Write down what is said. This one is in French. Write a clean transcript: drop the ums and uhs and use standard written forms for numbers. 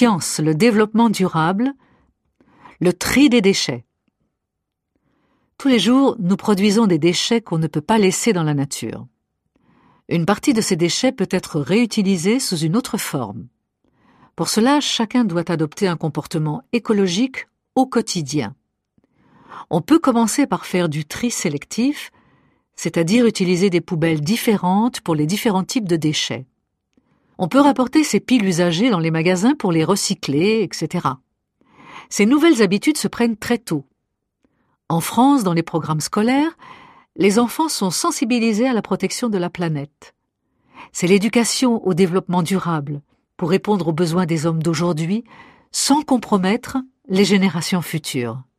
science, le développement durable, le tri des déchets. Tous les jours, nous produisons des déchets qu'on ne peut pas laisser dans la nature. Une partie de ces déchets peut être réutilisée sous une autre forme. Pour cela, chacun doit adopter un comportement écologique au quotidien. On peut commencer par faire du tri sélectif, c'est-à-dire utiliser des poubelles différentes pour les différents types de déchets. On peut rapporter ces piles usagées dans les magasins pour les recycler, etc. Ces nouvelles habitudes se prennent très tôt. En France, dans les programmes scolaires, les enfants sont sensibilisés à la protection de la planète. C'est l'éducation au développement durable pour répondre aux besoins des hommes d'aujourd'hui sans compromettre les générations futures.